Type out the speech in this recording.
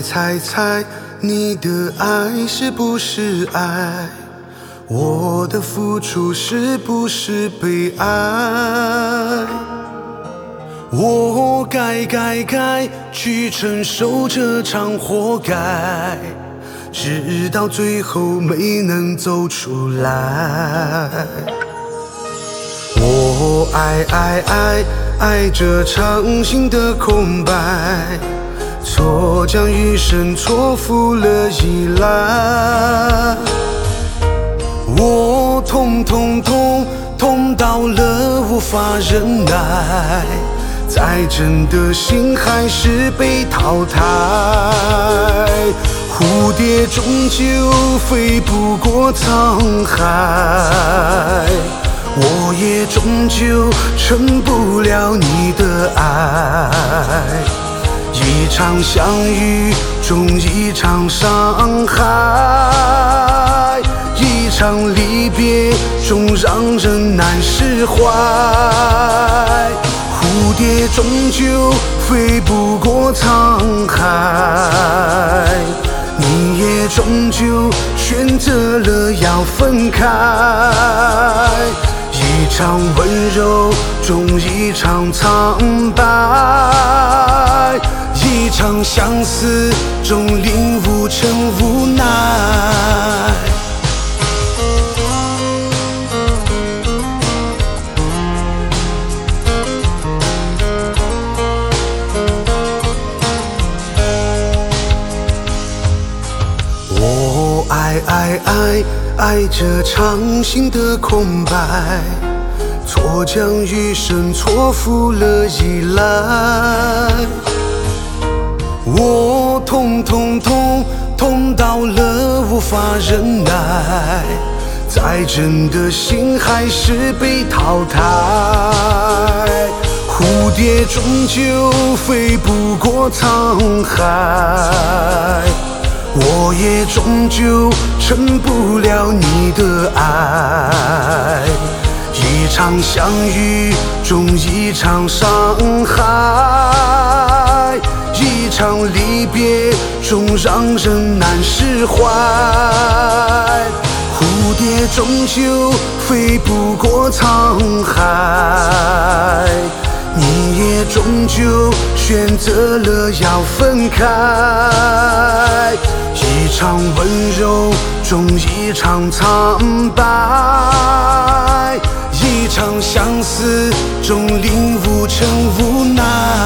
猜猜你的爱是不是爱？我的付出是不是被爱？我该去承受这场活该，直到最后没能走出来。我爱这场心的空白，错将余生错付了依赖。我痛到了无法忍耐，再真的心还是被淘汰。蝴蝶终究飞不过沧海，我也终究成不了你的爱。一场相遇中一场伤害，一场离别中让人难释怀。蝴蝶终究飞不过沧海，你也终究选择了要分开。一场温柔中一场苍白，一场相思中领悟成无奈。我爱这场心的空白，错将余生错付了依赖。我痛到了无法忍耐，再真的心还是被淘汰。蝴蝶终究飞不过沧海，我也终究成不了你的爱。一场相遇中一场伤害，一场离别中让人难释怀。蝴蝶终究飞不过沧海，你也终究选择了要分开。一场温柔中一场苍白，一场相思中领悟成无奈。